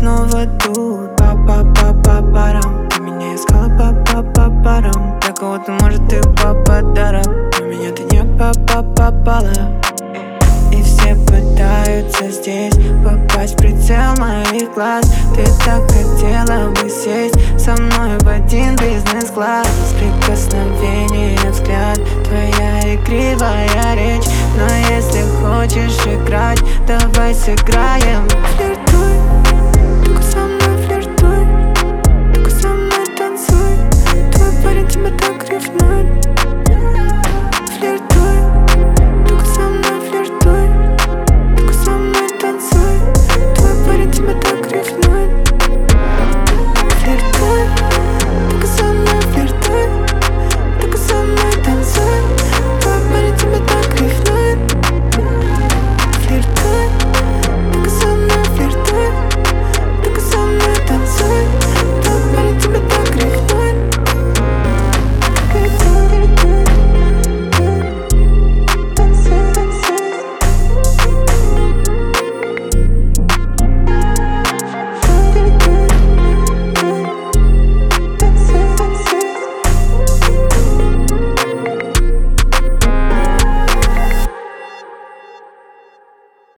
снова тут. Па-па-па-па-парам. Ты меня искала па-па-па-парам. Для кого-то, может, ты подарок, но меня ты не попала. И все пытаются здесь попасть в прицел моих глаз. Ты так хотела бы сесть со мной в один бизнес-класс. Прикосновение, взгляд, твоя игривая речь. Но если хочешь играть, давай сыграем.